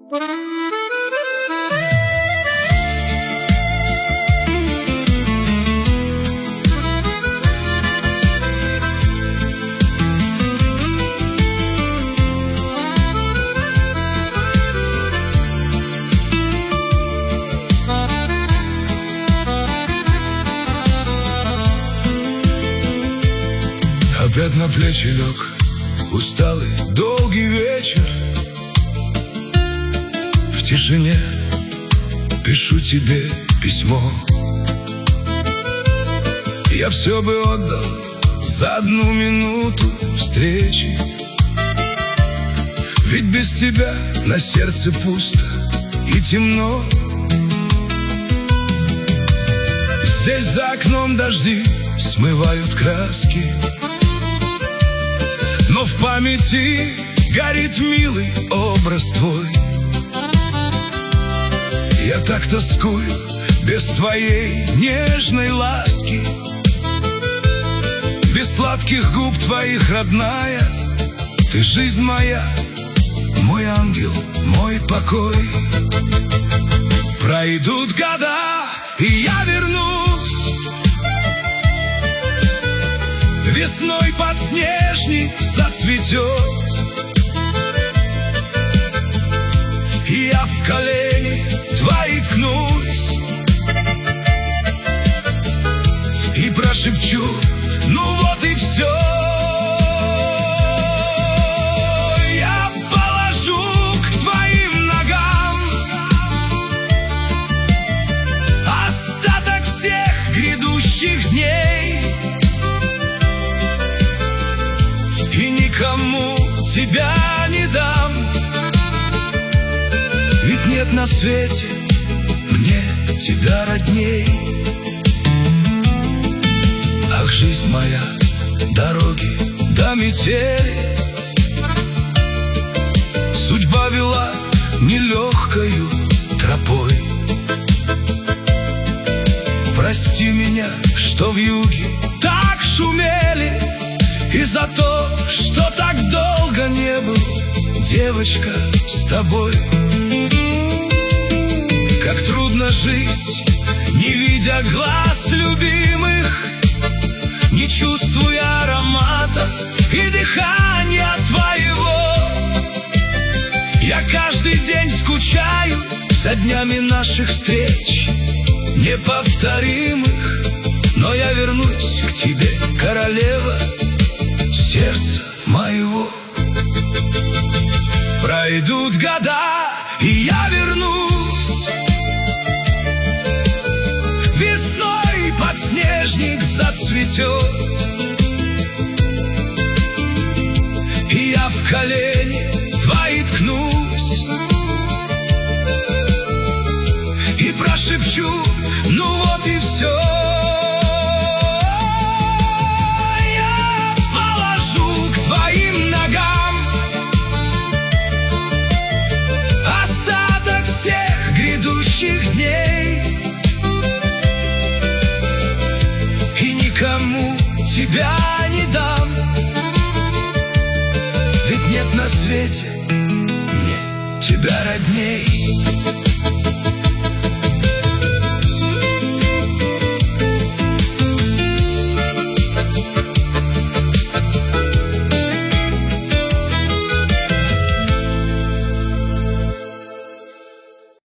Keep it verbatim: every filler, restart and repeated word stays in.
Опять на плечи лег усталый долгий вечер. В тишине пишу тебе письмо. Я все бы отдал за одну минуту встречи, ведь без тебя на сердце пусто и темно. Здесь за окном дожди смывают краски, но в памяти горит милый образ твой. Я так тоскую без твоей нежной ласки, без сладких губ твоих, родная. Ты жизнь моя, мой ангел, мой покой. Пройдут года, и я вернусь. Весной подснежник зацветет, и я в колени твои ткнусь и прошепчу: ну вот и все. Я положу к твоим ногам остаток всех грядущих дней, и никому тебя не дам, ведь нет на свете мне тебя родней. Ах, жизнь моя, дороги до метели, судьба вела нелегкою тропой. Прости меня, что в юге так шумели, и за то, что так долго не был, девочка, с тобой. Как трудно жить, не видя глаз любимых, не чувствуя аромата и дыхания твоего. Я каждый день скучаю за днями наших встреч неповторимых, но я вернусь к тебе, королева сердца моего. Пройдут года, и я вернусь. Весной подснежник зацветет, и я в колени твои ткнусь и прошепчу: ну вот и все. Я положу к твоим ногам остаток всех грядущих дней, и никому тебя не дам, ведь нет на свете мне тебя родней.